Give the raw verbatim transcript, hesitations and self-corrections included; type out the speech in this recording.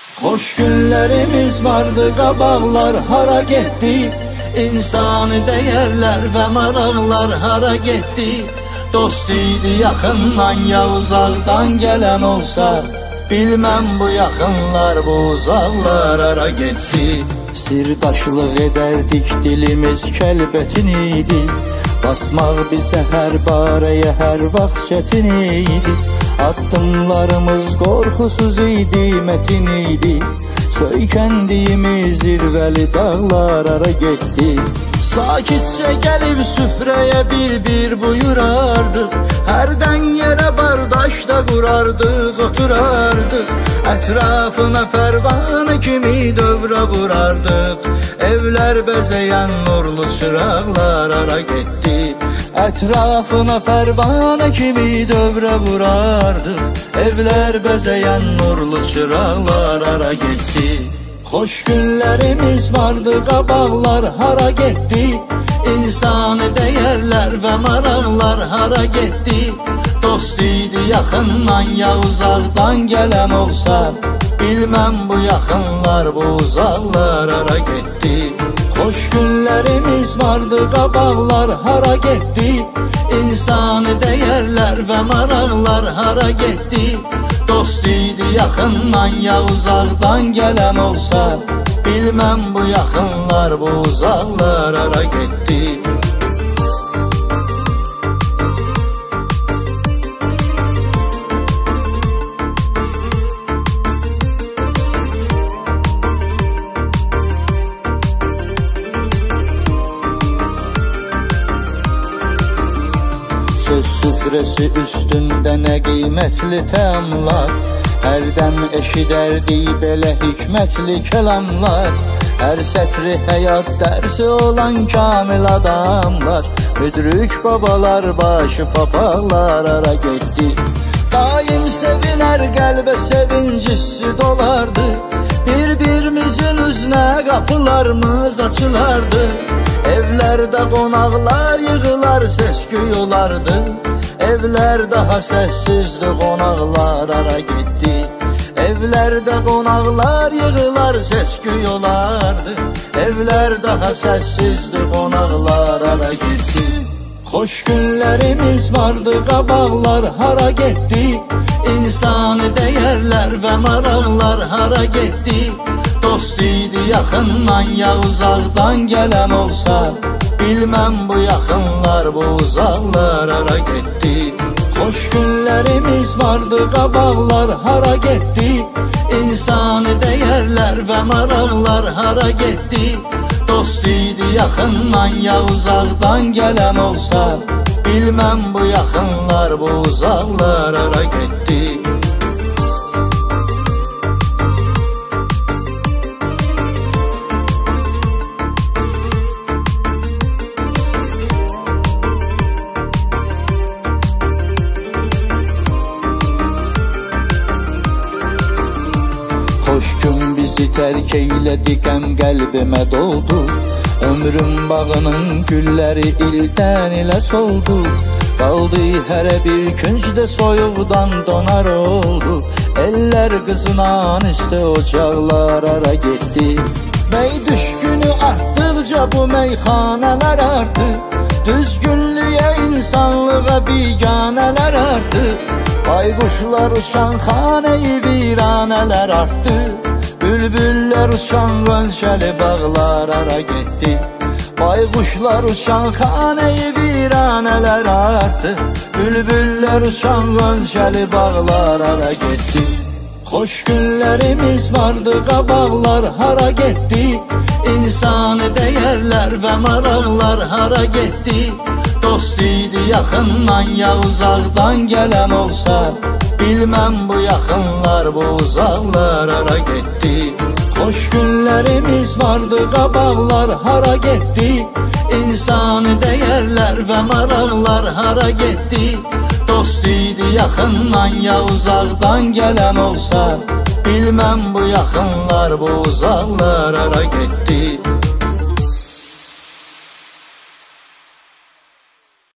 Hoş günlerimiz vardı, qabaqlar hara getdi? İnsani dəyərlər və maraqlar hara getdi? Dost idi yaxından ya uzaqdan gələn olsa, bilməm bu yaxınlar, bu uzaqlar hara getdi? Sirdaşlıq edərdik, dilimiz kəlbətin idi. Batmaq bizə hər barəyə hər vaxt çətin idi. Addımlarımız qorxusuz idi, mətin idi. Söykəndiyimiz zirvəli dağlar hara getdi? Sakitcə gəlib süfrəyə bir-bir buyurardıq. Hərdən yerə bardaş da qurardıq, oturardıq. Ətrafına pərvanə kimi dövrə vurardıq. Evlər bəzəyən nurlu çıraqlar hara getdi? Ətrafına pərvanə kimi dövrə vurardıq. Evlər bəzəyən nurlu çıraqlar hara getdi? Xoş günlərimiz vardı, qabaqlar hara getdi? İnsani dəyərlər və maraqlar hara getdi? Dost idi yaxından ya uzaqdan gələn olsa, bilməm bu yaxınlar, bu uzaqlar hara getdi? Xoş günlərimiz vardı, qabaqlar hara getdi? İnsani dəyərlər və maraqlar hara getdi? Dost idi yaxından ya uzaqdan gələn olsa, bilməm bu yaxınlar, bu uzaqlar hara getdi? Söz süfrəsi üstündə nə qiymətli təamlar, hərdən eşidərdik belə hikmətli kəlamlar. Hər sətri həyat dərsi olan kamil adamlar, müdrik babalar, başı papaqlar hara getdi? Daim sevinər, qəlbə sevinc hissi dolardı. Bir-birimizin üzünə qapılarımız açılardı. Evlərdə qonaqlar yığılar, səs-küy olardı. Evlər daha səssizdi, qonaqlar hara getdi? Evlərdə qonaqlar yığılar, səs-küy olardı. Evlər daha səssizdi, qonaqlar hara getdi? Xoş günlərimiz vardı, qabaqlar hara getdi? İnsani dəyərlər və maraqlar hara getdi? Dost idi yaxından ya uzaqdan gələn olsa, bilməm bu yaxınlar, bu uzaqlar hara getdi? Xoş günlərimiz vardı, qabaqlar hara getdi? İnsani dəyərlər və maraqlar hara getdi? Dost idi yaxından ya uzaqdan gələn olsa, bilməm bu yaxınlar, bu uzaqlar hara getdi? Xoş gün bizi tərk eylədi, qəm qəlbimə doldu. Ömrüm bağının gülləri ildən ilə soldu. Qaldı hərə bir küncdə soyuqdan donar oldu. Ellər qızınan isti ocaqlar hara getdi? Bəy düşkünü artdıqca bu meyxanələr artdı. Düzgünlüyə, insanlığa biganələr artdı. Bayquşlar uçan xanəyi viranələr artdı. Bülbüllər uçan qönçəli bağlar hara getdi? Bayquşlar uçan xanəyi viranələr artdı. Bülbüllər uçan qönçəli bağlar hara getdi? Xoş günlərimiz vardı, qabaqlar hara getdi? İnsani dəyərlər və maraqlar hara getdi? Dost idi yaxından ya uzaqdan gələn olsa, bilməm bu yaxınlar, bu uzaqlar hara getdi? Xoş günlərimiz vardı, qabaqlar hara getdi? İnsani dəyərlər və maraqlar hara getdi? Dost idi yaxından ya uzaqdan gələn olsa, bilməm bu yaxınlar, bu uzaqlar hara getdi?